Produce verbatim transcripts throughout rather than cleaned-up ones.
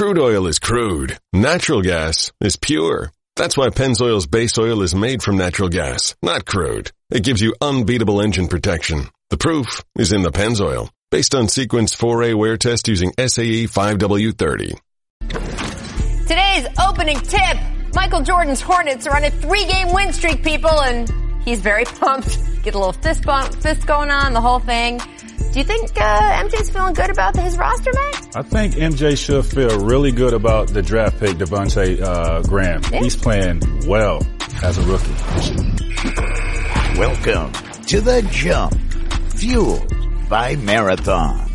Crude oil is crude. Natural gas is pure. That's why Pennzoil's base oil is made from natural gas, not crude. It gives you unbeatable engine protection. The proof is in the Pennzoil, based on Sequence four A wear test using S A E five W thirty. Today's opening tip. Michael Jordan's Hornets are on a three-game win streak, people, and he's very pumped. Get a little fist bump, fist going on, the whole thing. Do you think uh, M J's feeling good about his roster, Matt? I think M J should feel really good about the draft pick, Devontae uh, Graham. Yeah. He's playing well as a rookie. Welcome to The Jump, fueled by Marathon.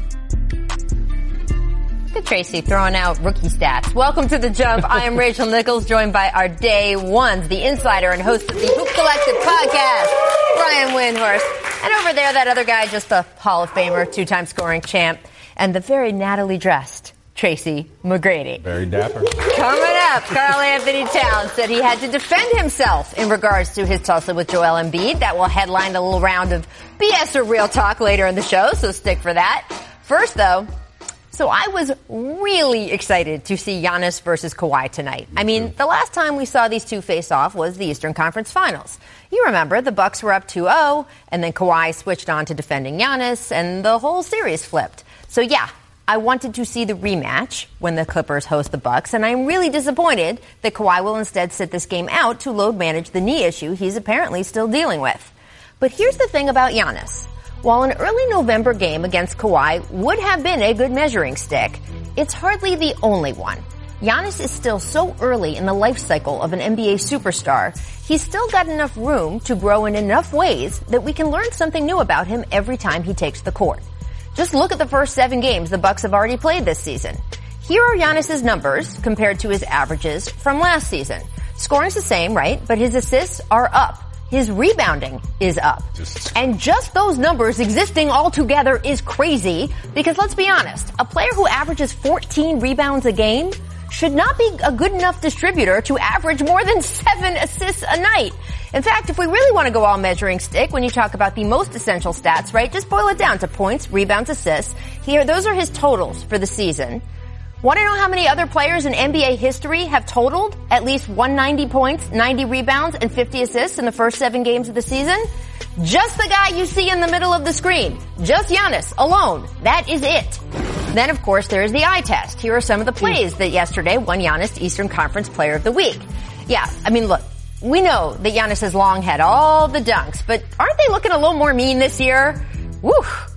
Look at Tracy throwing out rookie stats. Welcome to The Jump. I am Rachel Nichols, joined by our day ones, the insider and host of the Hoop Collective podcast, Brian Windhorst. And over there, that other guy, just a Hall of Famer, two-time scoring champ, and the very Natalie dressed Tracy McGrady. Very dapper. Coming up, Karl Anthony Towns said he had to defend himself in regards to his tussle with Joel Embiid. That will headline a little round of B S or real talk later in the show, so stick for that. First, though, so I was really excited to see Giannis versus Kawhi tonight. I mean, the last time we saw these two face off was the Eastern Conference Finals. You remember, the Bucks were up two oh, and then Kawhi switched on to defending Giannis, and the whole series flipped. So yeah, I wanted to see the rematch when the Clippers host the Bucks, and I'm really disappointed that Kawhi will instead sit this game out to load manage the knee issue he's apparently still dealing with. But here's the thing about Giannis. While an early November game against Kawhi would have been a good measuring stick, it's hardly the only one. Giannis is still so early in the life cycle of an N B A superstar, he's still got enough room to grow in enough ways that we can learn something new about him every time he takes the court. Just look at the first seven games the Bucks have already played this season. Here are Giannis's numbers compared to his averages from last season. Scoring's the same, right? But his assists are up. His rebounding is up. Just... And just those numbers existing all together is crazy because let's be honest, a player who averages fourteen rebounds a game should not be a good enough distributor to average more than seven assists a night. In fact, if we really want to go all measuring stick, when you talk about the most essential stats, right, just boil it down to points, rebounds, assists. Here, those are his totals for the season. Want to know how many other players in N B A history have totaled at least one hundred ninety points, ninety rebounds, and fifty assists in the first seven games of the season? Just the guy you see in the middle of the screen. Just Giannis alone. That is it. Then, of course, there is the eye test. Here are some of the plays that yesterday won Giannis Eastern Conference Player of the Week. Yeah, I mean, look, we know that Giannis has long had all the dunks, but aren't they looking a little more mean this year? Woo!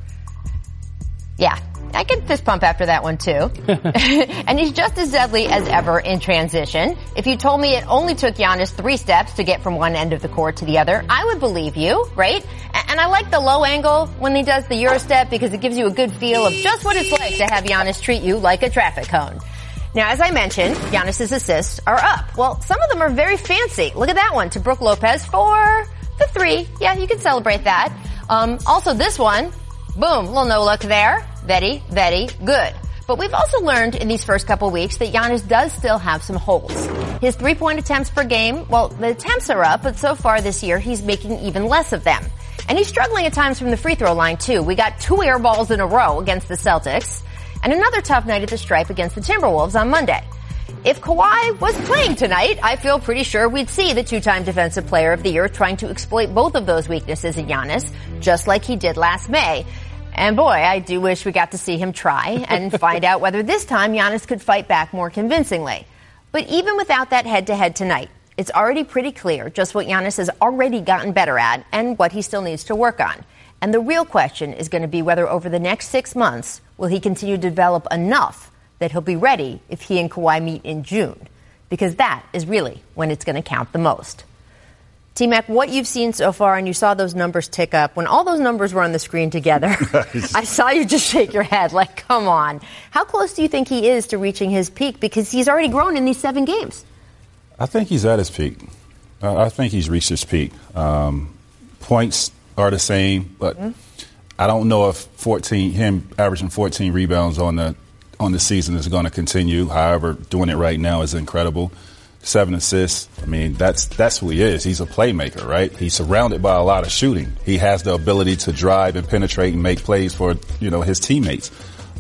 Yeah. I can fist pump after that one, too. And he's just as deadly as ever in transition. If you told me it only took Giannis three steps to get from one end of the court to the other, I would believe you, right? And I like the low angle when he does the Euro step because it gives you a good feel of just what it's like to have Giannis treat you like a traffic cone. Now, as I mentioned, Giannis's assists are up. Well, some of them are very fancy. Look at that one to Brook Lopez for the three. Yeah, you can celebrate that. Um, also this one, boom, little no look there. Very, very good. But we've also learned in these first couple weeks that Giannis does still have some holes. His three-point attempts per game, well, the attempts are up, but so far this year he's making even less of them. And he's struggling at times from the free throw line, too. We got two air balls in a row against the Celtics, and another tough night at the Stripe against the Timberwolves on Monday. If Kawhi was playing tonight, I feel pretty sure we'd see the two-time Defensive Player of the Year trying to exploit both of those weaknesses in Giannis, just like he did last May. And boy, I do wish we got to see him try and find out whether this time Giannis could fight back more convincingly. But even without that head-to-head tonight, it's already pretty clear just what Giannis has already gotten better at and what he still needs to work on. And the real question is going to be whether over the next six months will he continue to develop enough that he'll be ready if he and Kawhi meet in June. Because that is really when it's going to count the most. T-Mac, what you've seen so far, and you saw those numbers tick up, when all those numbers were on the screen together, I saw you just shake your head like, come on. How close do you think he is to reaching his peak? Because he's already grown in these seven games. I think he's at his peak. Uh, I think he's reached his peak. Um, points are the same, but mm-hmm. I don't know if fourteen, him averaging fourteen rebounds on the on the season is going to continue. However, doing it right now is incredible. Seven assists. I mean, that's that's who he is. He's a playmaker, right? He's surrounded by a lot of shooting. He has the ability to drive and penetrate and make plays for, you know, his teammates.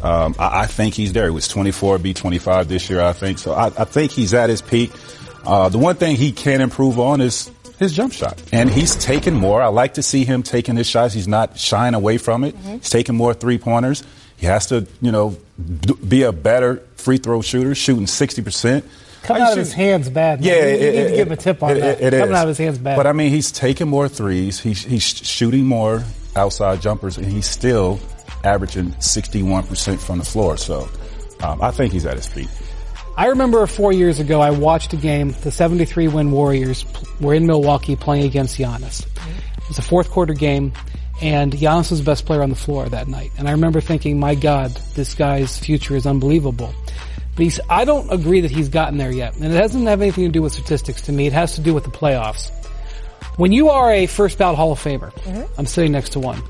Um, I, I think he's there. He was twenty-four, be twenty-five this year, I think. So I, I think he's at his peak. Uh, the one thing he can improve on is his jump shot. And he's taking more. I like to see him taking his shots. He's not shying away from it. Mm-hmm. He's taking more three-pointers. He has to, you know, d- be a better free throw shooter, shooting sixty percent. Coming out of his hands bad. Yeah, you it, need it, to give him a tip on it, that. It, it Coming is. out of his hands bad. But, I mean, he's taking more threes. He's, he's shooting more outside jumpers, and he's still averaging sixty-one percent from the floor. So um, I think he's at his peak. I remember four years ago I watched a game. The seventy-three win Warriors were in Milwaukee playing against Giannis. It was a fourth quarter game, and Giannis was the best player on the floor that night. And I remember thinking, my God, this guy's future is unbelievable. But he's, I don't agree that he's gotten there yet. And it doesn't have anything to do with statistics to me. It has to do with the playoffs. When you are a first ballot Hall of Famer, mm-hmm. I'm sitting next to one,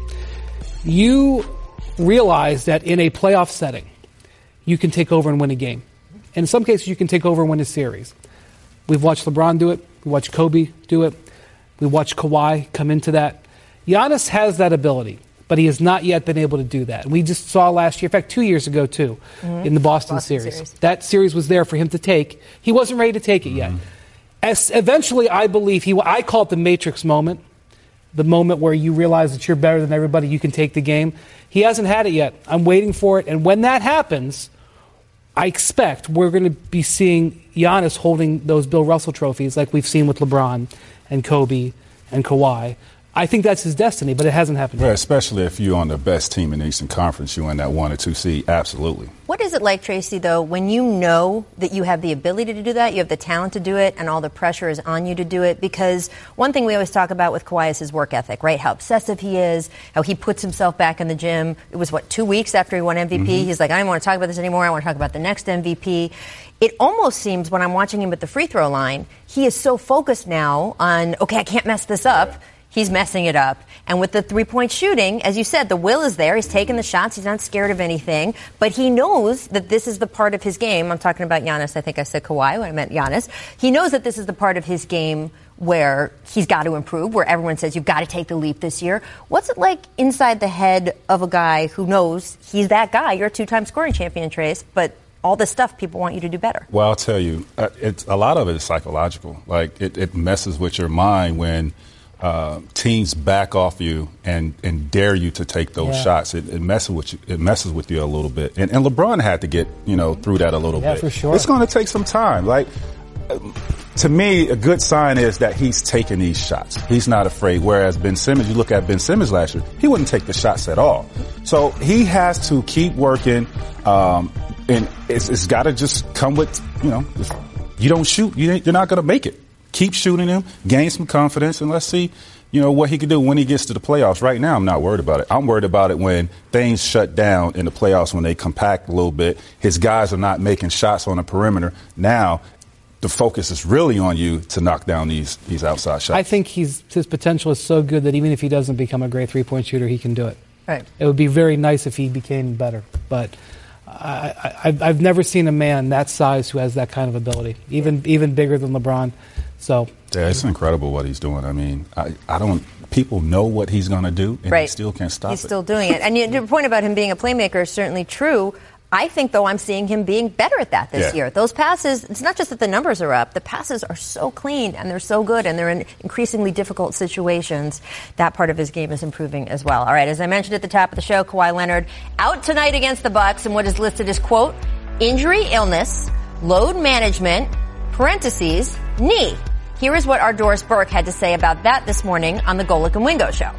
you realize that in a playoff setting, you can take over and win a game. And in some cases, you can take over and win a series. We've watched LeBron do it. We watched Kobe do it. We watched Kawhi come into that. Giannis has that ability, but he has not yet been able to do that. We just saw last year, in fact, two years ago, too, mm-hmm. in the Boston, Boston series. series. That series was there for him to take. He wasn't ready to take it mm-hmm. yet. As eventually, I believe, he. I call it the Matrix moment, the moment where you realize that you're better than everybody, you can take the game. He hasn't had it yet. I'm waiting for it. And when that happens, I expect we're going to be seeing Giannis holding those Bill Russell trophies like we've seen with LeBron and Kobe and Kawhi. I think that's his destiny, but it hasn't happened well, yet. Especially if you're on the best team in the Eastern Conference, you in that one or two seed, absolutely. What is it like, Tracy, though, when you know that you have the ability to do that, you have the talent to do it, and all the pressure is on you to do it? Because one thing we always talk about with Kawhi is his work ethic, right? How obsessive he is, how he puts himself back in the gym. It was, what, two weeks after he won M V P? Mm-hmm. He's like, I don't want to talk about this anymore. I want to talk about the next M V P. It almost seems when I'm watching him at the free throw line, he is so focused now on, okay, I can't mess this up. He's messing it up. And with the three-point shooting, as you said, the will is there. He's taking the shots. He's not scared of anything. But he knows that this is the part of his game. I'm talking about Giannis. I think I said Kawhi when I meant Giannis. He knows that this is the part of his game where he's got to improve, where everyone says you've got to take the leap this year. What's it like inside the head of a guy who knows he's that guy? You're a two-time scoring champion, Trace, but all this stuff people want you to do better. Well, I'll tell you, it's, a lot of it is psychological. Like, it, it messes with your mind when – Uh, teams back off you and, and dare you to take those yeah. shots. It, it messes with you. It messes with you a little bit. And, and LeBron had to get you know through that a little yeah, bit. For sure. It's going to take some time. Like to me, a good sign is that he's taking these shots. He's not afraid. Whereas Ben Simmons, you look at Ben Simmons last year, he wouldn't take the shots at all. So he has to keep working, um, and it's, it's got to just come with you know. If you don't shoot, you, you're not going to make it. Keep shooting him, gain some confidence, and let's see, you know, what he can do when he gets to the playoffs. Right now, I'm not worried about it. I'm worried about it when things shut down in the playoffs, when they compact a little bit. His guys are not making shots on the perimeter. Now, the focus is really on you to knock down these these outside shots. I think he's his potential is so good that even if he doesn't become a great three-point shooter, he can do it. Right. It would be very nice if he became better, but I, I, I've never seen a man that size who has that kind of ability, even even bigger than LeBron. So yeah, it's incredible what he's doing. I mean, I, I don't. People know what he's going to do, and right. he still can't stop he's it. He's still doing it. And your point about him being a playmaker is certainly true. I think, though, I'm seeing him being better at that this yeah. year. Those passes, it's not just that the numbers are up. The passes are so clean, and they're so good, and they're in increasingly difficult situations. That part of his game is improving as well. All right, as I mentioned at the top of the show, Kawhi Leonard out tonight against the Bucks, and what is listed as, quote, injury, illness, load management, parentheses, knee. Here is what our Doris Burke had to say about that this morning on the Golic and Wingo show.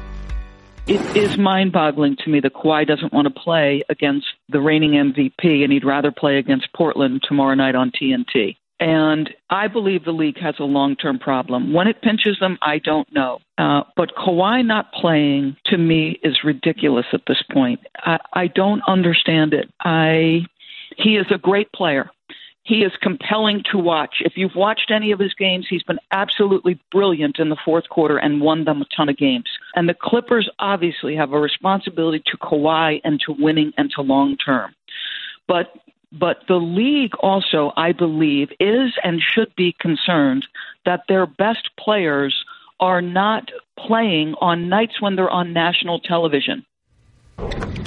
It is mind-boggling to me that Kawhi doesn't want to play against the reigning M V P, and he'd rather play against Portland tomorrow night on T N T. And I believe the league has a long-term problem. When it pinches them, I don't know. Uh, but Kawhi not playing, to me, is ridiculous at this point. I, I don't understand it. I he is a great player. He is compelling to watch. If you've watched any of his games, he's been absolutely brilliant in the fourth quarter and won them a ton of games. And the Clippers obviously have a responsibility to Kawhi and to winning and to long term. But but the league also, I believe, is and should be concerned that their best players are not playing on nights when they're on national television.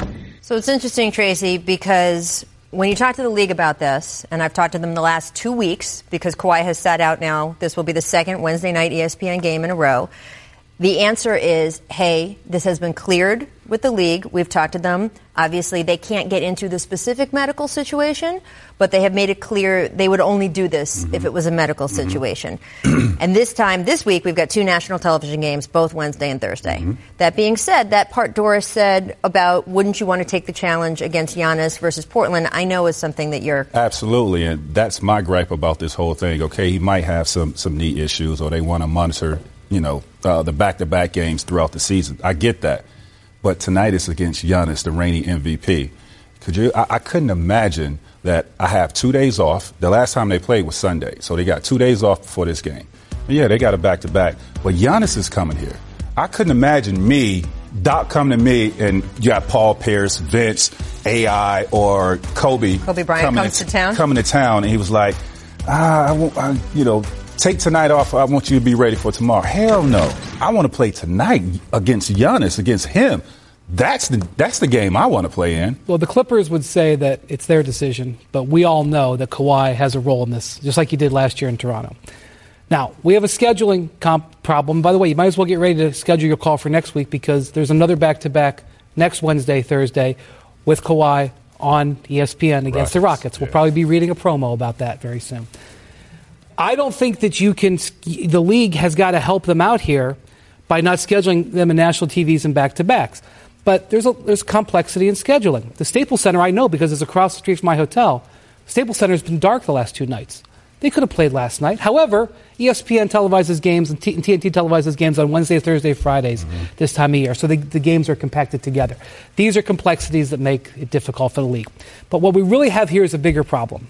So it's interesting, Tracy, because when you talk to the league about this, and I've talked to them the last two weeks because Kawhi has sat out now, this will be the second Wednesday night E S P N game in a row. The answer is, hey, this has been cleared with the league. We've talked to them. Obviously, they can't get into the specific medical situation, but they have made it clear they would only do this mm-hmm. if it was a medical mm-hmm. situation. And this time, this week, we've got two national television games, both Wednesday and Thursday. Mm-hmm. That being said, that part Doris said about wouldn't you want to take the challenge against Giannis versus Portland, I know is something that you're... Absolutely, and that's my gripe about this whole thing. Okay, he might have some, some knee issues, or they want to monitor you know, uh, the back-to-back games throughout the season. I get that. But tonight is against Giannis, the reigning M V P. Could you? I, I couldn't imagine that I have two days off. The last time they played was Sunday, so they got two days off before this game. And yeah, they got a back-to-back. But Giannis is coming here. I couldn't imagine me, Doc coming to me, and you got Paul Pierce, Vince, A I, or Kobe. Kobe Bryant comes to, to town. Coming to town, and he was like, ah, I won't, I, you know, take tonight off. I want you to be ready for tomorrow. Hell no. I want to play tonight against Giannis, against him. That's the that's the game I want to play in. Well, the Clippers would say that it's their decision, but we all know that Kawhi has a role in this, just like he did last year in Toronto. Now, we have a scheduling comp problem. By the way, you might as well get ready to schedule your call for next week because there's another back-to-back next Wednesday, Thursday with Kawhi on E S P N against Rockets. the Rockets. We'll yeah. probably be reading a promo about that very soon. I don't think that you can – the league has got to help them out here by not scheduling them in national T Vs and back-to-backs. But there's a, there's complexity in scheduling. The Staples Center, I know because it's across the street from my hotel. Staples Center has been dark the last two nights. They could have played last night. However, E S P N televises games and T N T televises games on Wednesday, Thursday, Fridays mm-hmm. this time of year. So the, the games are compacted together. These are complexities that make it difficult for the league. But what we really have here is a bigger problem.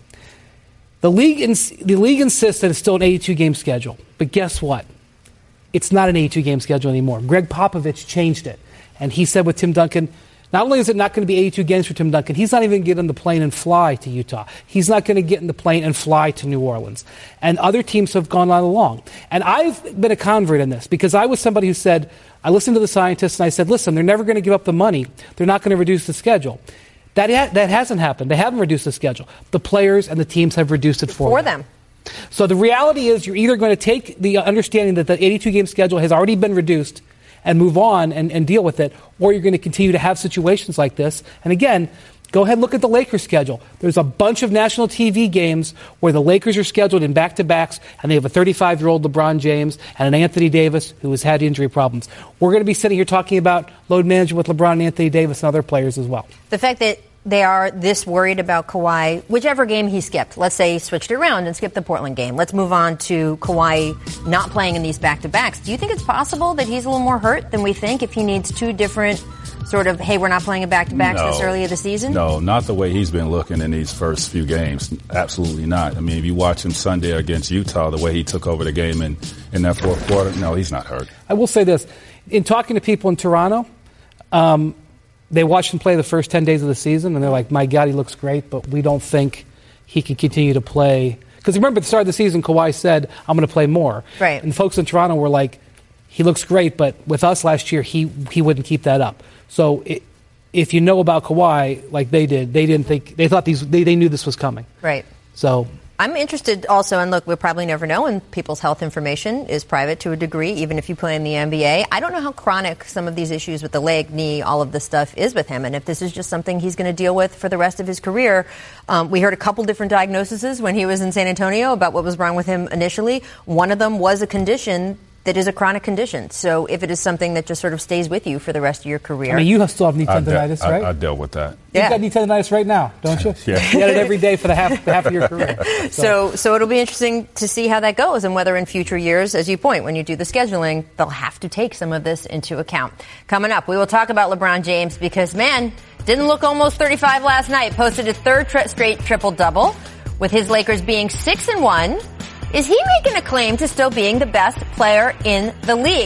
The league, ins- the league insists that it's still an eighty-two game schedule. But guess what? It's not an eighty-two game schedule anymore. Greg Popovich changed it. And he said with Tim Duncan, not only is it not going to be eighty-two games for Tim Duncan, he's not even going to get on the plane and fly to Utah. He's not going to get in the plane and fly to New Orleans. And other teams have gone on along. And I've been a convert in this because I was somebody who said, I listened to the scientists and I said, listen, they're never going to give up the money. They're not going to reduce the schedule. That ha- that hasn't happened. They haven't reduced the schedule. The players and the teams have reduced it for, for them. them. So the reality is you're either going to take the understanding that the eighty-two game schedule has already been reduced and move on and, and deal with it, or you're going to continue to have situations like this. And again, go ahead and look at the Lakers schedule. There's a bunch of national T V games where the Lakers are scheduled in back-to-backs, and they have a thirty-five-year-old LeBron James and an Anthony Davis who has had injury problems. We're going to be sitting here talking about load management with LeBron and Anthony Davis and other players as well. The fact that they are this worried about Kawhi, whichever game he skipped. Let's say he switched it around and skipped the Portland game. Let's move on to Kawhi not playing in these back-to-backs. Do you think it's possible that he's a little more hurt than we think if he needs two different sort of, hey, we're not playing a back-to-backs no, this early of the season? No, not the way he's been looking in these first few games. Absolutely not. I mean, if you watch him Sunday against Utah, the way he took over the game in, in that fourth quarter, no, he's not hurt. I will say this. In talking to people in Toronto, um, they watched him play the first ten days of the season, and they're like, my God, he looks great, but we don't think he can continue to play. Because remember, at the start of the season, Kawhi said, I'm going to play more. Right. And folks in Toronto were like, he looks great, but with us last year, he he wouldn't keep that up. So it, if you know about Kawhi, like they did, they didn't think, they thought these, they, they knew this was coming. Right. So I'm interested also, and look, we'll probably never know, and people's health information is private to a degree, even if you play in the N B A. I don't know how chronic some of these issues with the leg, knee, all of this stuff is with him, and if this is just something he's going to deal with for the rest of his career. Um, we heard a couple different diagnoses when he was in San Antonio about what was wrong with him initially. One of them was a condition that is a chronic condition. So if it is something that just sort of stays with you for the rest of your career. I mean, you still have knee tendonitis, I de- right? I, I dealt with that. You've yeah. got knee tendonitis right now, don't you? Yeah. You had it every day for the half, the half of your career. So. so so it'll be interesting to see how that goes and whether in future years, as you point, when you do the scheduling, they'll have to take some of this into account. Coming up, we will talk about LeBron James because, man, didn't look almost thirty-five last night. Posted a third tri- straight triple-double with his Lakers being six and one. Is he making a claim to still being the best player in the league?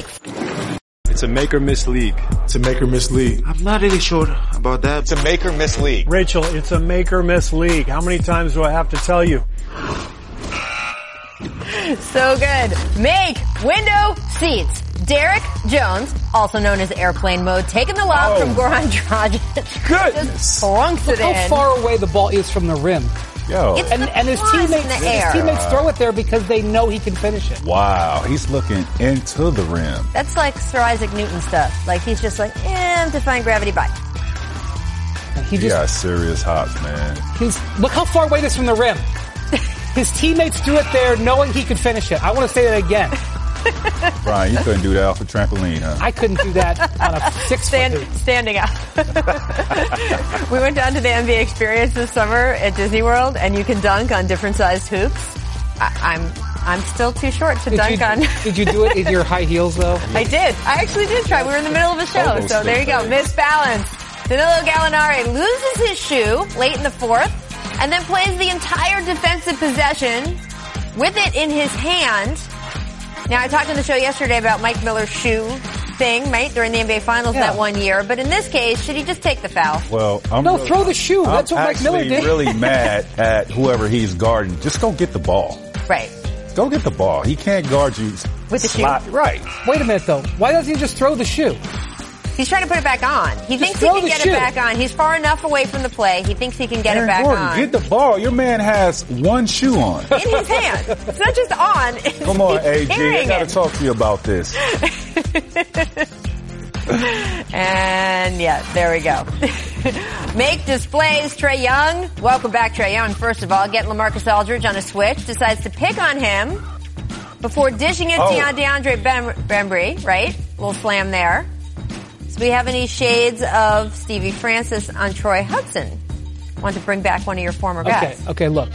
It's a make or miss league. It's a make or miss league. I'm not really sure about that. It's a make or miss league. Rachel, it's a make or miss league. How many times do I have to tell you? So good. Make window seats. Derek Jones, also known as airplane mode, taking the lob Oh. from Goran Dragic. Goodness. Just flunks Look it how in. far away the ball is from the rim. Yo. It's And, the and his plus teammates, in the his air. teammates throw it there because they know he can finish it. Wow. He's looking into the rim. That's like Sir Isaac Newton stuff. Like he's just like, eh, defying gravity, bye. And he He just, got serious hops, man. he's, look how far away it is from the rim. His teammates threw it there knowing he could finish it. I want to say that again. Brian, you couldn't do that off a trampoline, huh? I couldn't do that on a six Stand, foot hoop. standing up. We went down to the N B A Experience this summer at Disney World, and you can dunk on different sized hoops. I, I'm I'm still too short to Did dunk you, on. did you do it in your high heels though? I did. I actually did try. We were in the middle of a show, Almost so there you go. did. Misbalance. Danilo Gallinari loses his shoe late in the fourth, and then plays the entire defensive possession with it in his hand. Now, I talked on the show yesterday about Mike Miller's shoe thing, right, during the N B A Finals Yeah. that one year. But in this case, should he just take the foul? Well, I'm No, really- throw the shoe. I'm That's what Mike Miller actually did. really mad at whoever he's guarding. Just go get the ball. Right. Go get the ball. He can't guard you With the shoe? slot- Right. Wait a minute though. Why doesn't he just throw the shoe? He's trying to put it back on. He thinks he throw can the get shoe. it back on. He's far enough away from the play. He thinks he can get Aaron it back Gordon, on. get the ball. Your man has one shoe on. in his hand. It's not just on. It's Come on, he's A G. I carrying got to it. talk to you about this. And yeah, there we go. Make displays, Trae Young. Welcome back, Trae Young. First of all, getting LaMarcus Aldridge on a switch. Decides to pick on him before dishing it Oh. to DeAndre Bem- Bembry, right? Little slam there. So we have any shades of Stevie Francis on Troy Hudson? Want to bring back one of your former Okay, guys. okay, look.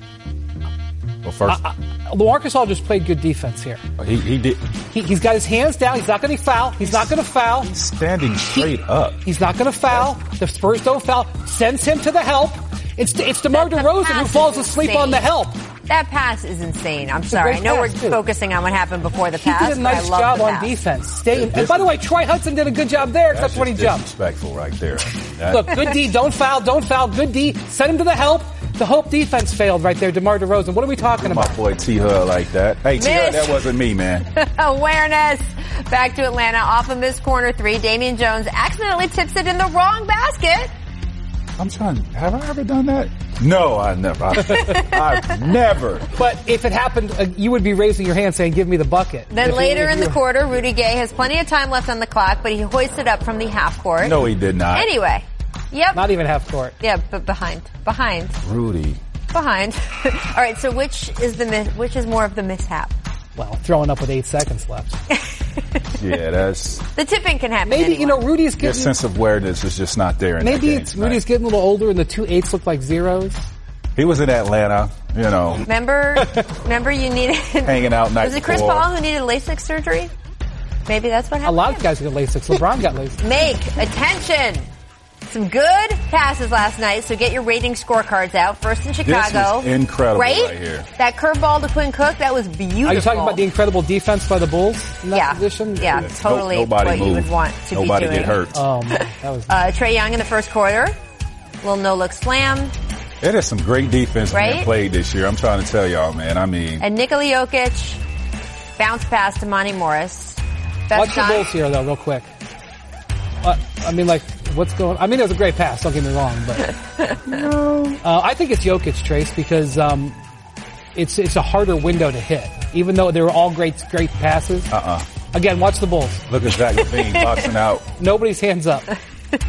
Well, first, LaMarcus Aldridge played good defense here. he, he did. He, he's got his hands down. He's not going to foul. He's not going to foul. He's standing straight up. He's not going to foul. The Spurs don't foul. Sends him to the help. It's it's DeMar That- the DeRozan who pass falls is asleep insane. on the help. That pass is insane. I'm a sorry. I great know we're pass, too. focusing on what happened before the He pass. did a but I nice love job the on pass. defense. Stay. This And by the is- way, Troy Hudson did a good job there, except That's when he just jumped. disrespectful right there. That- Look, good D. Don't foul. Don't foul. Good D. Send him to the help. The Hope defense failed right there. DeMar DeRozan. What are we talking my about? boy T Hud like that. Hey, T Hud, Miss. that wasn't me, man. Awareness. Back to Atlanta. Off a missed corner three. Damian Jones accidentally tips it in the wrong basket. I'm trying. Have I ever done that? No, I never. I, I've never. But if it happened, uh, you would be raising your hand saying, "Give me the bucket." Then If you- later if in the you- quarter, Rudy Gay has plenty of time left on the clock, but he hoists it up from the half court. No, he did not. Anyway. Yep. Not even half court. Yeah, but behind. Behind. Rudy. Behind. All right, so which is the mi- which is more of the mishap? Well, throwing up with eight seconds left. Yeah, that's The tipping can happen Maybe, anywhere. you know, Rudy's your getting, sense of awareness is just not there. In maybe that game it's tonight. Rudy's getting a little older and the two eights look like zeros. He was in Atlanta, you know, Remember, remember you needed... hanging out night Was it Chris before. Paul who needed LASIK surgery? Maybe that's what A happened. lot of guys got LASIK. LeBron got LASIK. Make attention. Some good passes last night, so get your rating scorecards out. First in Chicago. is incredible right? right here. That curveball to Quinn Cook, that was beautiful. Are you talking about the incredible defense by the Bulls in that yeah. position? Yeah, No- totally nobody what moved. you would want to Nobody be doing. get hurt. Oh, man. That was... Uh, Trae Young in the first quarter. Little no-look slam. It is some great defense Right? being played this year. I'm trying to tell y'all, man. I mean, And Nikola Jokic bounce pass to Monty Morris. Best Watch the shot. Bulls here, though, real quick. Uh, I mean, like, what's going I mean, it was a great pass, don't get me wrong, but... uh, I think it's Jokic, Trace, because um, it's it's a harder window to hit. Even though they were all great great passes. uh-uh. Again, watch the Bulls. Look at Zach LaVine boxing out. Nobody's hands up. Um,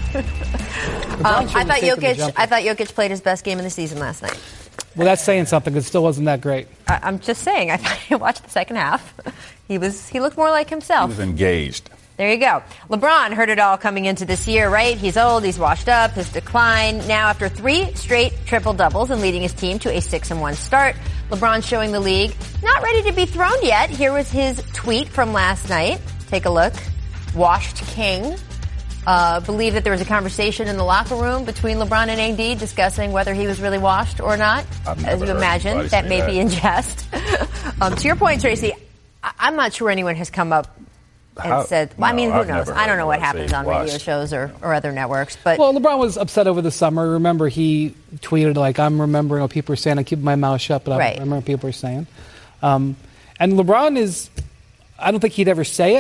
LeBron I shouldn't thought have taken the Jokic. jumper. I thought Jokic played his best game of the season last night. Well, that's saying something, because it still wasn't that great. I, I'm just saying. I thought I watched the second half. He was. He looked more like He himself. was engaged. There you go. LeBron heard it all coming into this year, right? He's old, he's washed up, his decline. Now after three straight triple-doubles and leading his team to a six and one start, LeBron showing the league not ready to be thrown yet. Here was his tweet from last night. Take a look. Washed King. Uh, believe that there was a conversation in the locker room between LeBron and A D discussing whether he was really washed or not. I've As never you heard imagine, anybody that say may that. be in jest. um, to your point, Tracy, I- I'm not sure anyone has come up and How- said, well, I no, mean, who I've knows? never I don't heard know what anyone happens say on washed. radio shows or, or other networks, but Well, LeBron was upset over the summer. Remember, he tweeted, like, I'm remembering what people were saying. I keep my mouth shut, but I Right. remember what people were saying. Um, and LeBron is, I don't think he'd ever say it,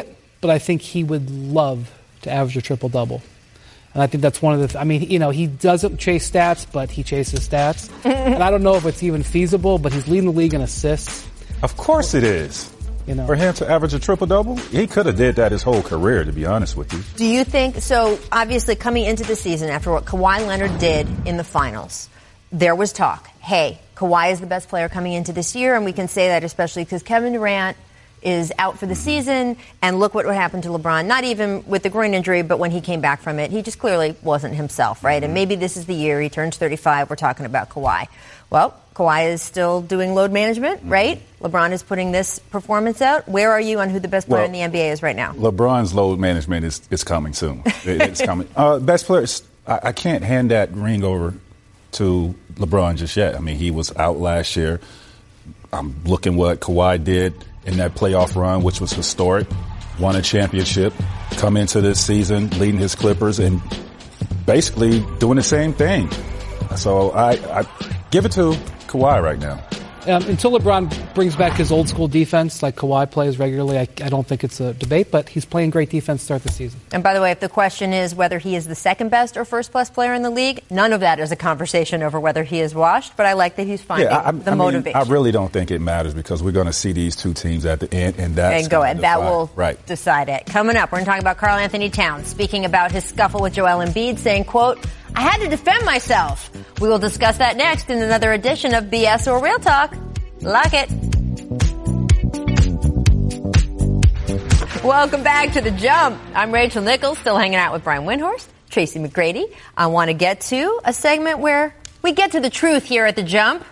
but I think he would love to average a triple-double. And I think that's one of the, th- I mean, you know, he doesn't chase stats, but he chases stats. And I don't know if it's even feasible, but he's leading the league in assists. Of course it is. You know, for him to average a triple-double, he could have did that his whole career, to be honest with you. Do you think, so obviously coming into the season after what Kawhi Leonard did in the finals, there was talk, hey, Kawhi is the best player coming into this year, and we can say that especially because Kevin Durant is out for the season, and look what happened to LeBron, not even with the groin injury, but when he came back from it, he just clearly wasn't himself, right? And maybe this is the year he turns thirty-five, we're talking about Kawhi. Well, Kawhi is still doing load management, right? LeBron is putting this performance out. Where are you on who the best player well, in the N B A is right now? LeBron's load management is, is coming soon. It, it's coming. Uh, best players, I, I can't hand that ring over to LeBron just yet. I mean, he was out last year. I'm looking what Kawhi did in that playoff run, which was historic. Won a championship, come into this season leading his Clippers and basically doing the same thing. So I, I give it to Kawhi right now. Um, until LeBron brings back his old school defense, like Kawhi plays regularly, I, I don't think it's a debate, but he's playing great defense to start the season. And by the way, if the question is whether he is the second best or first best player in the league, none of that is a conversation over whether he is washed, but I like that he's finding yeah, I, the I motivation. Mean, I really don't think it matters because we're going to see these two teams at the end, and that's and go ahead. That decide. will right. decide it. Coming up, we're going to talk about Karl Anthony Towns speaking about his scuffle with Joel Embiid, saying, quote, I had to defend myself. We will discuss that next in another edition of B S or Real Talk. Lock it. Welcome back to The Jump. I'm Rachel Nichols, still hanging out with Brian Windhorst, Tracy McGrady. I want to get to a segment where we get to the truth here at The Jump.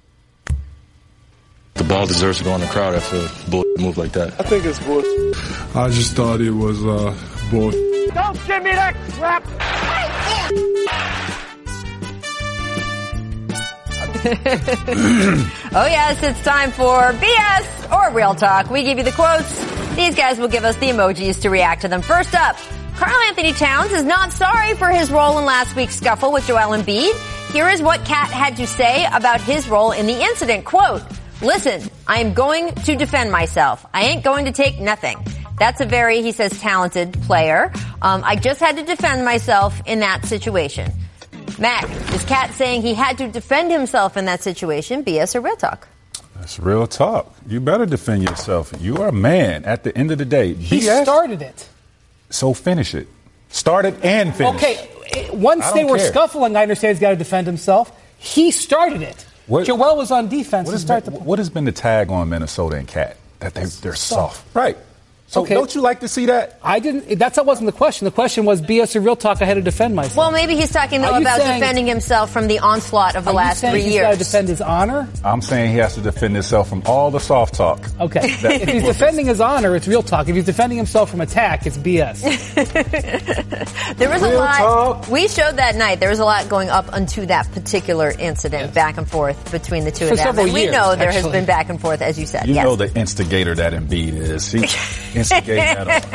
The ball deserves to go in the crowd after a bull move like that. I think it's bull. I just thought it was uh, bull. Don't give me that crap! Oh, yes, it's time for B S or Real Talk. We give you the quotes. These guys will give us the emojis to react to them. First up, Karl Anthony Towns is not sorry for his role in last week's scuffle with Joel Embiid. Here is what Kat had to say about his role in the incident. Quote, listen, I am going to defend myself. I ain't going to take nothing. That's a very, he says, talented player. Um, I just had to defend myself in that situation. Mac, is Kat saying he had to defend himself in that situation? B S or Real Talk? That's Real Talk. You better defend yourself. You are a man at the end of the day. He B S, started it. So finish it. Start it and finish. Okay, once they were care. scuffling, I understand he's got to defend himself. He started it. What, Joel was on defense to start been, the What has been the tag on Minnesota and Kat? That they, they're soft. soft. Right. So okay. Don't you like to see that? I didn't. That's that wasn't the question. The question was B S or Real Talk. I had to defend myself. Well, maybe he's talking though about saying, defending himself from the onslaught of the last three he's years. He's got to defend his honor. I'm saying he has to defend himself from all the soft talk. Okay. If he's defending his honor, it's Real Talk. If he's defending himself from attack, it's B S. There was Real a lot. Talk. We showed that night. There was a lot going up unto that particular incident, yes. back and forth between the two For of them. several and we years, know there actually. has been back and forth, as you said. You yes. know the instigator that Embiid is. He instigated that on.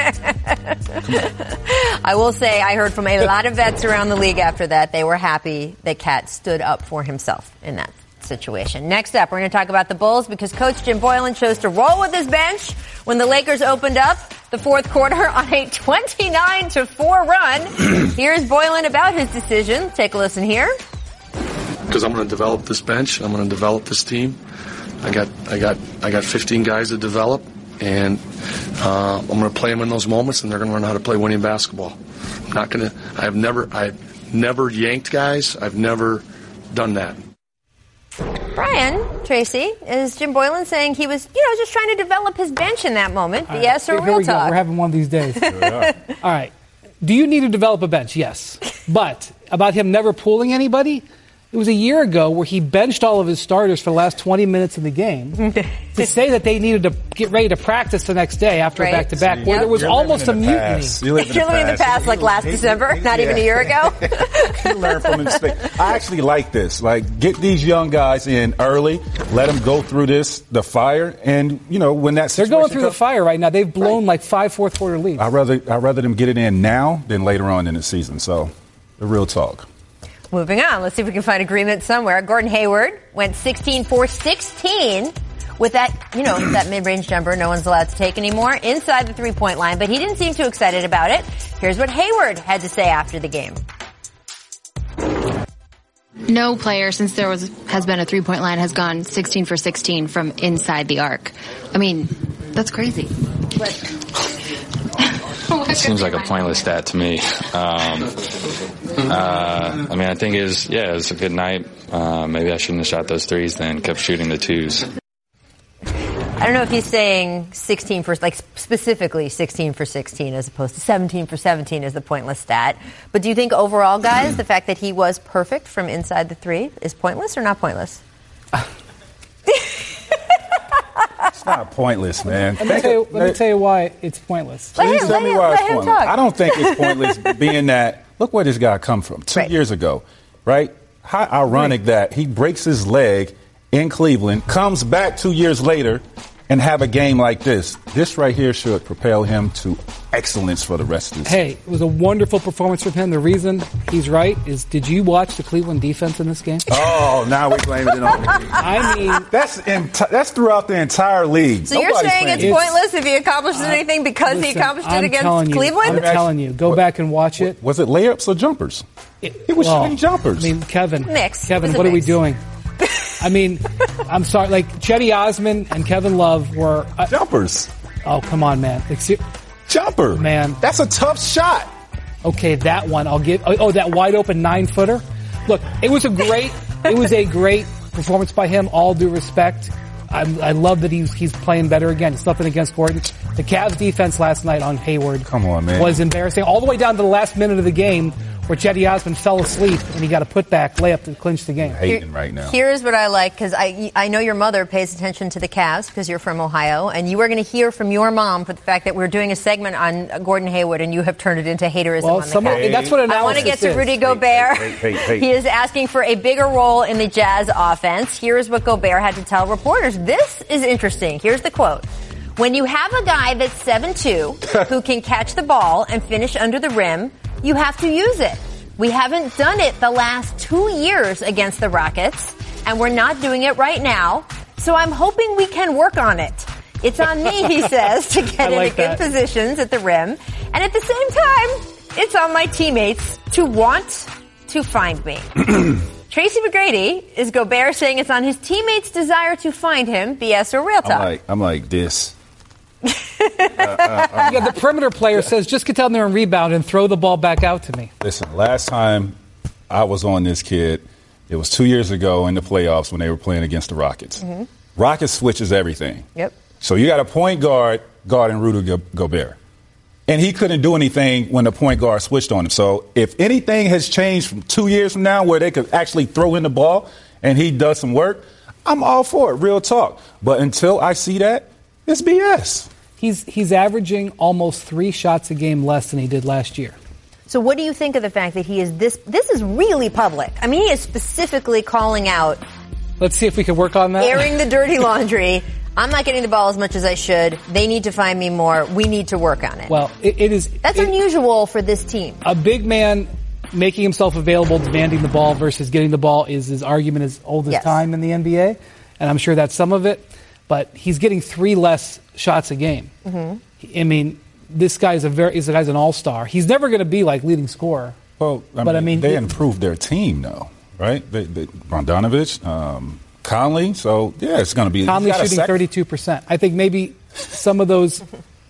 I will say I heard from a lot of vets around the league after that. They were happy that Kat stood up for himself in that situation. Next up, we're going to talk about the Bulls because Coach Jim Boylen chose to roll with his bench when the Lakers opened up the fourth quarter on a twenty-nine to four run. Here's Boylen about his decision. Take a listen here. Because I'm going to develop this bench. I'm going to develop this team. I got, I got, I got fifteen guys to develop. And uh, I'm going to play them in those moments, and they're going to learn how to play winning basketball. I'm not going to. I've never. I've never yanked guys. I've never done that. Brian, Tracy, is Jim Boylen saying he was, you know, just trying to develop his bench in that moment? Right. Yes or Here Real we Talk? Go. We're having one of these days. All right. Do you need to develop a bench? Yes. But about him never pulling anybody. It was a year ago where he benched all of his starters for the last twenty minutes of the game to say that they needed to get ready to practice the next day after right. a back-to-back, where yep. there was You're almost a mutiny. Past. You're living You're in the living in the past like last he, December, he, not yeah. even a year ago. You learn from mistakes. I actually like this. Like, get these young guys in early, let them go through this, the fire, and, you know, when that situation They're going through comes, the fire right now. They've blown right. like five fourth-quarter leads. I'd rather, I'd rather them get it in now than later on in the season. So, the Real Talk. Moving on, let's see if we can find agreement somewhere. Gordon Hayward went sixteen for sixteen with that, you know, that mid-range jumper no one's allowed to take anymore inside the three-point line, but he didn't seem too excited about it. Here's what Hayward had to say after the game. No player since there was has been a three-point line has gone sixteen for sixteen from inside the arc. I mean, that's crazy. But it seems like a pointless stat to me. Um, uh, I mean, I think it was, yeah, it was a good night. Uh, maybe I shouldn't have shot those threes then, kept shooting the twos. I don't know if he's saying sixteen for, like specifically sixteen for sixteen as opposed to seventeen for seventeen is the pointless stat. But do you think overall, guys, the fact that he was perfect from inside the three is pointless or not pointless? It's not pointless, man. Let me, tell you, let me tell you why it's pointless. Please him, tell me him, why it's let him pointless. talk. I don't think it's pointless being that, look where this guy come from, two Right. years ago, right? How ironic that he breaks his leg in Cleveland, comes back two years later, and have a game like this. This right here should propel him to excellence for the rest of the season. Hey, it was a wonderful performance from him. The reason he's right is, did you watch the Cleveland defense in this game? Oh, now we're blaming it on me. I mean, that's enti- that's throughout the entire league. So Nobody's you're saying it's playing. pointless if he accomplishes anything because listen, he accomplished I'm it telling against you, Cleveland? I'm telling you, go back and watch it. Was it layups or jumpers? It, He was well, shooting jumpers. I mean, Kevin, Mix. It Kevin, was a what are we mix. doing? I mean, I'm sorry. Like Chetty Osman and Kevin Love were uh, jumpers. Oh, come on, man! Excuse- Jumper, man. That's a tough shot. Okay, that one I'll give. Oh, oh, that wide open nine footer. Look, it was a great. It was a great performance by him. All due respect. I, I love that he's he's playing better again. It's nothing against Gordon. The Cavs defense last night on Hayward, come on, man, was embarrassing. All the way down to the last minute of the game, where Chetty Osman fell asleep and he got a putback layup to clinch the game. I'm hating right now. Here's what I like, because I, I know your mother pays attention to the Cavs because you're from Ohio, and you are going to hear from your mom for the fact that we're doing a segment on Gordon Hayward, and you have turned it into haterism Well, on the some of- Cavs. that's what I want to analysis get to is. Rudy Gobert. Hey, hey, hey, hey. He is asking for a bigger role in the Jazz offense. Here's what Gobert had to tell reporters. This is interesting. Here's the quote. When you have a guy that's seven two who can catch the ball and finish under the rim, you have to use it. We haven't done it the last two years against the Rockets, and we're not doing it right now, so I'm hoping we can work on it. It's on me, he says, to get like into good that. positions at the rim, and at the same time, it's on my teammates to want to find me. Tracy McGrady is Gobert saying it's on his teammates' desire to find him, B S or real talk. I'm like, I'm like this. uh, uh, uh, yeah, the perimeter player says, just get down there and rebound and throw the ball back out to me. Listen, last time I was on this kid, it was two years ago in the playoffs when they were playing against the Rockets. Mm-hmm. Rockets switches everything. Yep. So you got a point guard guarding Rudy Go- Gobert. And he couldn't do anything when the point guard switched on him. So if anything has changed from two years from now where they could actually throw in the ball and he does some work, I'm all for it, real talk. But until I see that, it's B S. He's he's averaging almost three shots a game less than he did last year. So what do you think of the fact that he is this, this is really public. I mean, he is specifically calling out. Let's see if we can work on that. Airing the dirty laundry. I'm not getting the ball as much as I should. They need to find me more. We need to work on it. Well, it, it is. That's it, unusual for this team. A big man making himself available, demanding the ball versus getting the ball is his argument as old as Yes. time in the N B A. And I'm sure that's some of it. But he's getting three less shots a game. Mm-hmm. I mean, this guy's a very, this guy's an all-star. He's never going to be like leading scorer. Well, I but mean, I mean, they it, improved their team, though, right? They, they, Bogdanovich, um, Conley. So yeah, it's going to be. Conley shooting sec- thirty-two percent. I think maybe some of those.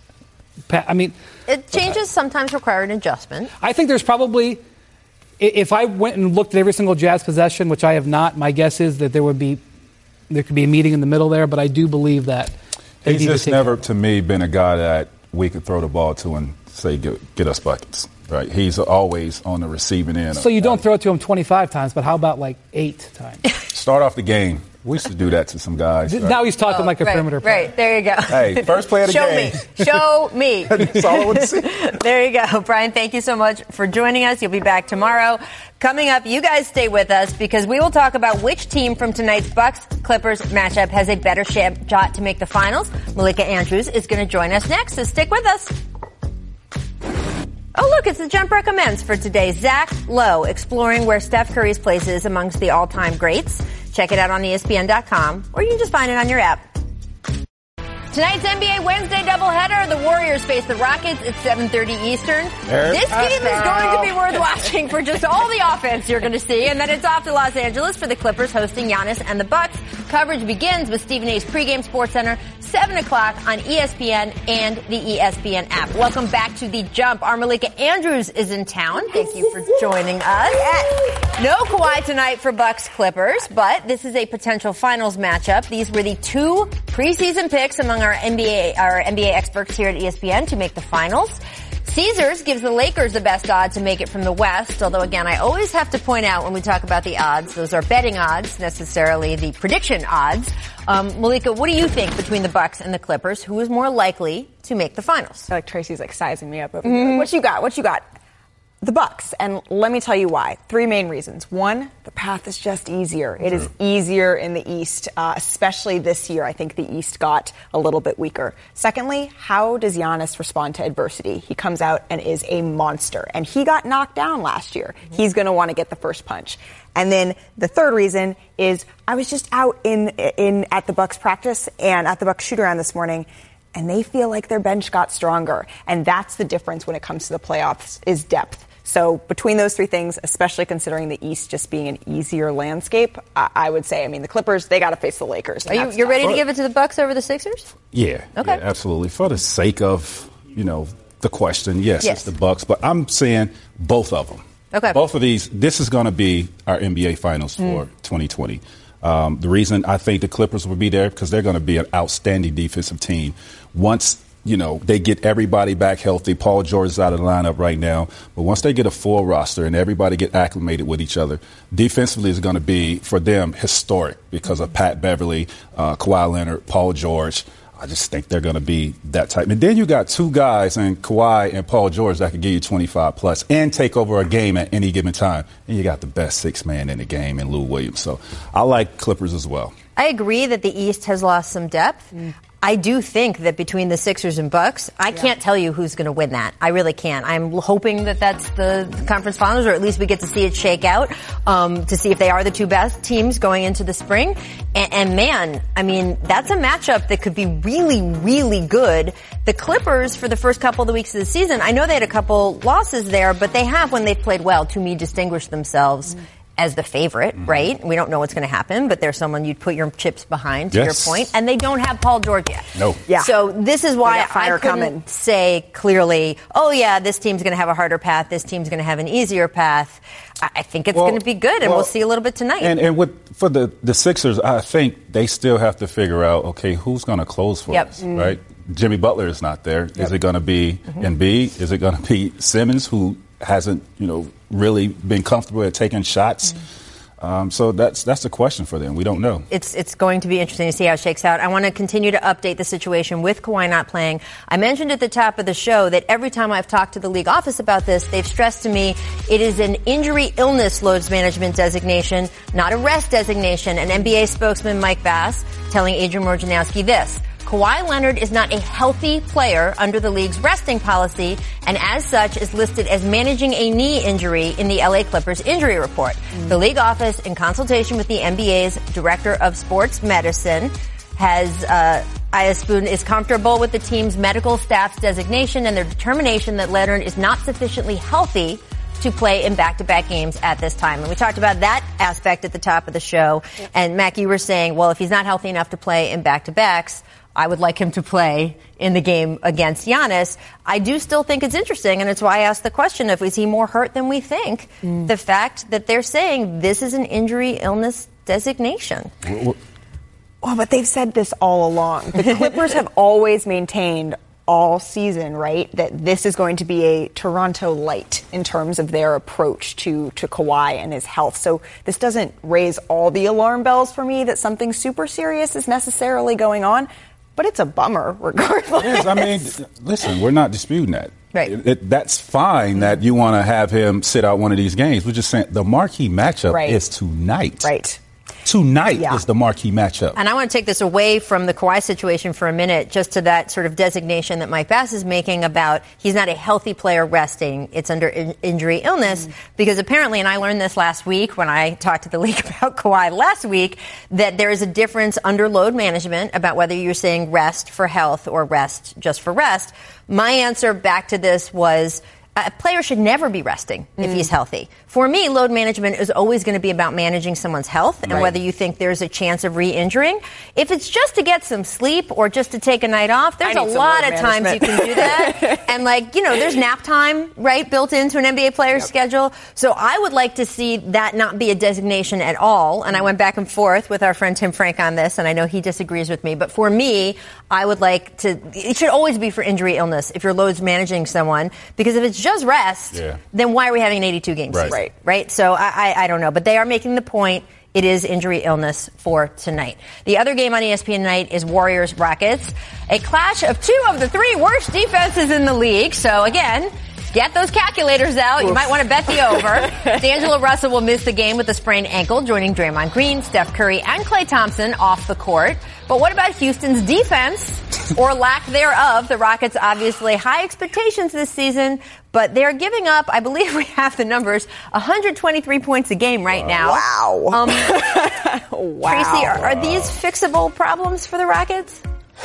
I mean, it changes sometimes require an adjustment. I think there's probably. If I went and looked at every single Jazz possession, which I have not, my guess is that there would be. There could be a meeting in the middle there, but I do believe that. He's just never, to me, been a guy that we could throw the ball to and say, get, get us buckets. Right? He's always on the receiving end. So you don't throw it to him twenty-five times, but how about like eight times? Start off the game. We used to do that to some guys. Right? Now he's talking oh, like a right, perimeter player. Right, there you go. Hey, first play of the Show game. me. Show me. That's all I want to see. There you go. Brian, thank you so much for joining us. You'll be back tomorrow. Coming up, you guys stay with us because we will talk about which team from tonight's Bucks-Clippers matchup has a better shot to make the finals. Malika Andrews is going to join us next, so stick with us. Oh, look, it's the Jump Recommends for today. Zach Lowe exploring where Steph Curry's place is amongst the all-time greats. Check it out on E S P N dot com, or you can just find it on your app. Tonight's N B A Wednesday doubleheader, the Warriors face the Rockets at seven thirty Eastern. There's this game is going to be worth watching for just all the offense you're going to see. And then it's off to Los Angeles for the Clippers hosting Giannis and the Bucks. Coverage begins with Stephen A's pregame Sports Center, seven o'clock on E S P N and the E S P N app. Welcome back to The Jump. Our Malika Andrews is in town. Thank you for joining us. No Kawhi tonight for Bucks Clippers, but this is a potential finals matchup. These were the two preseason picks among our N B A, our N B A experts here at E S P N to make the finals. Caesars gives the Lakers the best odds to make it from the West, although again, I always have to point out when we talk about the odds, those are betting odds, necessarily the prediction odds. Um, Malika, what do you think between the Bucks and the Clippers? Who is more likely to make the finals? I feel like Tracy's like sizing me up over mm-hmm. here. What you got? What you got? The Bucks, and let me tell you why. Three main reasons. One, the path is just easier. It is easier in the East, uh, especially this year. I think the East got a little bit weaker. Secondly, how does Giannis respond to adversity? He comes out and is a monster, and he got knocked down last year. Mm-hmm. He's going to want to get the first punch. And then the third reason is I was just out in in at the Bucks practice and at the Bucks shoot-around this morning, and they feel like their bench got stronger. And that's the difference when it comes to the playoffs, is depth. So between those three things, especially considering the East just being an easier landscape, I, I would say, I mean, the Clippers, they got to face the Lakers. Are you you're ready to give it to the Bucks over the Sixers? Yeah. Okay. Yeah, absolutely. For the sake of, you know, the question, yes, yes. it's the Bucks, but I'm saying both of them. Okay. Both of these, this is going to be our N B A Finals for mm. twenty twenty. Um, the reason I think the Clippers will be there because they're going to be an outstanding defensive team. Once you know, they get everybody back healthy. Paul George is out of the lineup right now. But once they get a full roster and everybody get acclimated with each other, defensively is going to be, for them, historic because of Pat Beverly, uh, Kawhi Leonard, Paul George. I just think they're going to be that type. And then you got two guys in Kawhi and Paul George that can give you twenty-five plus and take over a game at any given time. And you got the best six man in the game in Lou Williams. So I like Clippers as well. I agree that the East has lost some depth. Mm. I do think that between the Sixers and Bucks, I yeah. can't tell you who's going to win that. I really can't. I'm hoping that that's the conference finals, or at least we get to see it shake out, um, to see if they are the two best teams going into the spring. And, and man, I mean, that's a matchup that could be really, really good. The Clippers, for the first couple of the weeks of the season, I know they had a couple losses there, but they have, when they've played well, to me, distinguished themselves mm-hmm. as the favorite, mm-hmm. right? We don't know what's going to happen, but they're someone you'd put your chips behind, to yes. your point. And they don't have Paul George yet. No. Yeah. So this is why I couldn't coming. say clearly, oh, yeah, this team's going to have a harder path, this team's going to have an easier path. I, I think it's well, going to be good, and well, we'll see a little bit tonight. And, and with, for the, the Sixers, I think they still have to figure out, okay, who's going to close for yep. us, mm. right? Jimmy Butler is not there. Yep. Is it going to be mm-hmm. Embiid? Is it going to be Simmons, who hasn't, you know, really been comfortable at taking shots? Mm. Um, so that's that's the question for them. We don't know. It's it's going to be interesting to see how it shakes out. I want to continue to update the situation with Kawhi not playing. I mentioned at the top of the show that every time I've talked to the league office about this, they've stressed to me it is an injury illness loads management designation, not a rest designation. And N B A spokesman Mike Bass telling Adrian Wojnarowski this: Kawhi Leonard is not a healthy player under the league's resting policy, and as such is listed as managing a knee injury in the L A Clippers injury report. Mm. The league office, in consultation with the N B A's Director of Sports Medicine, has, uh, Iaspoon is comfortable with the team's medical staff's designation and their determination that Leonard is not sufficiently healthy to play in back-to-back games at this time. And we talked about that aspect at the top of the show. Yep. And Mac, you were saying, well, if he's not healthy enough to play in back-to-backs, I would like him to play in the game against Giannis. I do still think it's interesting, and it's why I asked the question of, is he more hurt than we think? Mm. The fact that they're saying this is an injury illness designation. Well, but they've said this all along. The Clippers have always maintained all season, right, that this is going to be a Toronto light in terms of their approach to, to Kawhi and his health. So this doesn't raise all the alarm bells for me that something super serious is necessarily going on. But it's a bummer, regardless. Yes, I mean, listen, we're not disputing that. Right. It, it, that's fine that you want to have him sit out one of these games. We're just saying the marquee matchup right. is tonight. Right. Tonight Yeah. is the marquee matchup. And I want to take this away from the Kawhi situation for a minute, just to that sort of designation that Mike Bass is making about he's not a healthy player resting. It's under in- injury illness mm. because apparently, and I learned this last week when I talked to the league about Kawhi last week, that there is a difference under load management about whether you're saying rest for health or rest just for rest. My answer back to this was, a player should never be resting mm. if he's healthy. For me, load management is always going to be about managing someone's health and right. whether you think there's a chance of re-injuring. If it's just to get some sleep or just to take a night off, there's a lot of times you can do that. And, like, you know, there's nap time, right, built into an N B A player's yep. schedule. So I would like to see that not be a designation at all. And I went back and forth with our friend Tim Frank on this, and I know he disagrees with me. But for me, I would like to – it should always be for injury illness if your load's managing someone. Because if it's just rest, yeah. then why are we having an eighty-two game right. season? Right. Right? So I, I, I don't know. But they are making the point it is injury illness for tonight. The other game on E S P N tonight is Warriors-Rockets, a clash of two of the three worst defenses in the league. So, again, get those calculators out. You might want to bet the over. D'Angelo Russell will miss the game with a sprained ankle, joining Draymond Green, Steph Curry, and Klay Thompson off the court. But what about Houston's defense, or lack thereof? The Rockets obviously high expectations this season, but they're giving up, I believe we have the numbers, one hundred twenty-three points a game right now. Wow. Um, wow. Tracy, are, are these fixable problems for the Rockets?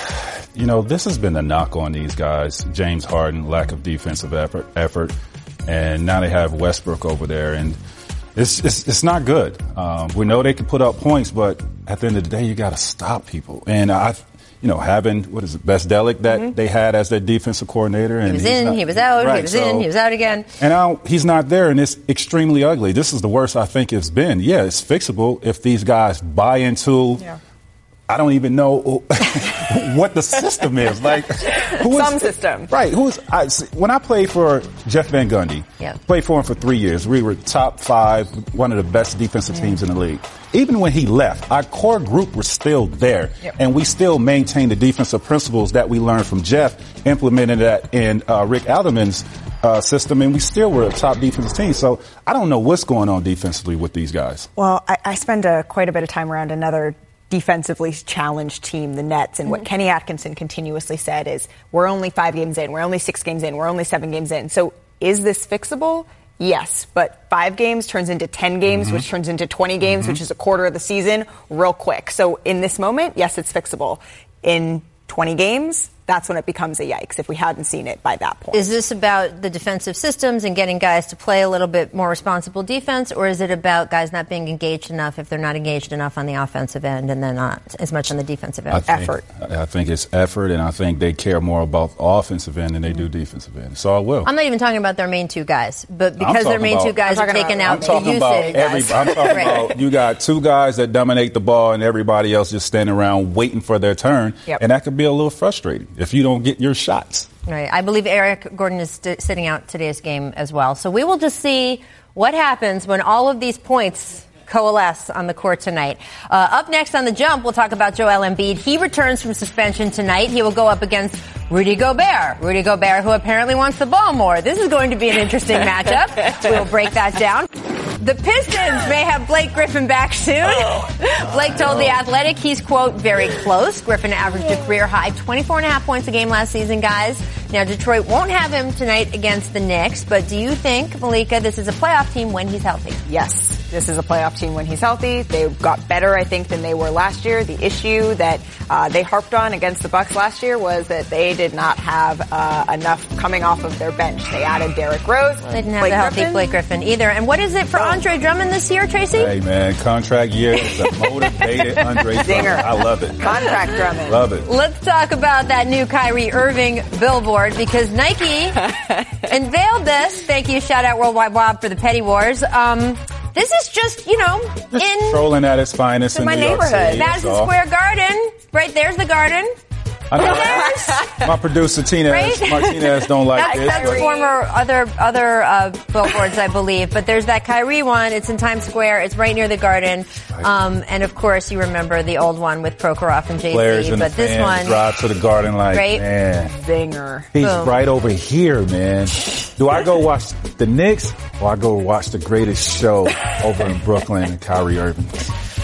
You know, this has been the knock on these guys. James Harden, lack of defensive effort, effort, and now they have Westbrook over there, and it's it's, it's not good. Um, we know they can put up points, but at the end of the day, you got to stop people. And I, you know, having what is it, Best Delic that mm-hmm. they had as their defensive coordinator, and he was he's in, not, he was out, right, he was so, in, he was out again, and now he's not there, and it's extremely ugly. This is the worst I think it's been. Yeah, it's fixable if these guys buy into. Yeah. I don't even know what the system is. Like, who is, some system, right? Who's I, when I played for Jeff Van Gundy? Yeah. Played for him for three years. We were top five, one of the best defensive teams in the league. Even when he left, our core group was still there, yep. and we still maintained the defensive principles that we learned from Jeff, implemented that in uh, Rick Alderman's uh, system, and we still were a top defensive team. So I don't know what's going on defensively with these guys. Well, I, I spend a, quite a bit of time around another defensively challenged team, the Nets, and mm-hmm. what Kenny Atkinson continuously said is, we're only five games in, we're only six games in, we're only seven games in. So is this fixable? Yes, but five games turns into ten games, mm-hmm. which turns into twenty games, mm-hmm. which is a quarter of the season, real quick. So in this moment, yes, it's fixable. In twenty games, that's when it becomes a yikes if we hadn't seen it by that point. Is this about the defensive systems and getting guys to play a little bit more responsible defense, or is it about guys not being engaged enough if they're not engaged enough on the offensive end and then not as much on the defensive end? I think, effort. I think it's effort, and I think they care more about the offensive end than they do defensive end. So I will. I'm not even talking about their main two guys, but because their main about, two guys are taking out the usage. Every, I'm talking right. about you got two guys that dominate the ball and everybody else just standing around waiting for their turn, yep. and that could be a little frustrating if you don't get your shots. Right. I believe Eric Gordon is st- sitting out today's game as well. So we will just see what happens when all of these points coalesce on the court tonight. Uh, up next on The Jump, we'll talk about Joel Embiid. He returns from suspension tonight. He will go up against Rudy Gobert. Rudy Gobert, who apparently wants the ball more. This is going to be an interesting matchup. We'll break that down. The Pistons may have Blake Griffin back soon. Blake told The Athletic he's, quote, very close. Griffin averaged a career-high twenty-four and a half points a game last season, guys. Now, Detroit won't have him tonight against the Knicks, but do you think, Malika, this is a playoff team when he's healthy? Yes. This is a playoff team when he's healthy. They got better, I think, than they were last year. The issue that uh, they harped on against the Bucks last year was that they did not have uh, enough coming off of their bench. They added Derrick Rose. They didn't have Blake the healthy Griffin. Blake Griffin either. And what is it for Andre Drummond this year, Tracy? Hey, man, contract year is a motivated Andre Drummond. I love it. Contract Drummond. Love it. Let's talk about that new Kyrie Irving billboard because Nike unveiled this. Thank you. Shout out Worldwide Wob for the Petty Wars. Um, This is just, you know, in trolling at its finest in my New York neighborhood. City, Madison Square Garden. Right there's the garden. I know. My producer Tina right? Martinez don't like that's, this. That's but former other other uh, billboards, I believe. But there's that Kyrie one. It's in Times Square. It's right near the Garden. Um, and of course, you remember the old one with Prokhorov and Jay Z. Players and but the this fans one, drive to the Garden like, right? man, zinger. He's Boom. right over here, man. Do I go watch the Knicks or I go watch the greatest show over in Brooklyn and Kyrie Irving?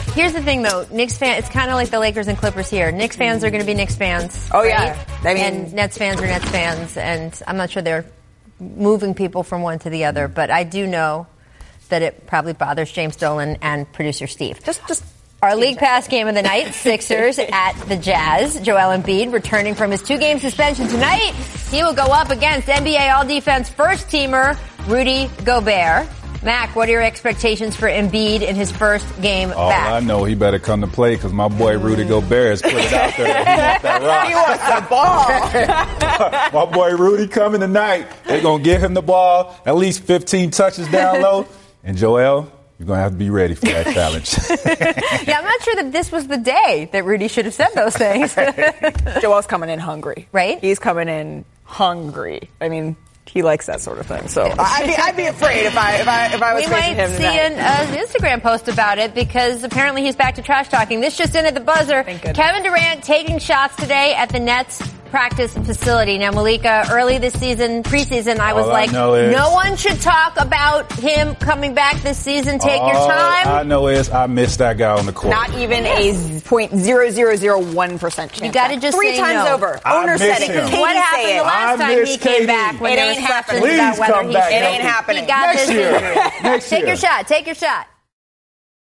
Here's the thing, though. Knicks fan, it's kind of like the Lakers and Clippers here. Knicks fans are going to be Knicks fans. Oh, right? yeah. I mean, and Nets fans are Nets fans, and I'm not sure they're moving people from one to the other, but I do know that it probably bothers James Dolan and producer Steve. Just, just. Our League Pass game of the night, Sixers at the Jazz. Joel Embiid returning from his two-game suspension tonight. He will go up against N B A All-Defense first-teamer Rudy Gobert. Mac, what are your expectations for Embiid in his first game oh, back? I know he better come to play because my boy Rudy Gobert has put it out there. He wants that rock. He wants the ball. My boy Rudy coming tonight. They're going to give him the ball, at least fifteen touches down low. And Joel, you're going to have to be ready for that challenge. Yeah, I'm not sure that this was the day that Rudy should have said those things. Joel's coming in hungry. Right? He's coming in hungry. I mean, he likes that sort of thing. So I'd be, I'd be afraid if I if I if I was we facing him might see tonight. an uh, Instagram post about it because apparently he's back to trash talking. This just in at the buzzer. Kevin Durant taking shots today at the Nets practice facility. Now, Malika, early this season, preseason, I was All like, I know is- no one should talk about him coming back this season. Take your All time. I know is I missed that guy on the court. Not even a point zero zero zero one percent chance. You got to just three say times no. over. I Owner miss said it. him. Katie What say happened it. the last I time he miss came Katie. back when It there ain't was questions happening. about Please whether come he back. should? It ain't happening. He got Next this year. injury. Next Take year. your shot. Take your shot.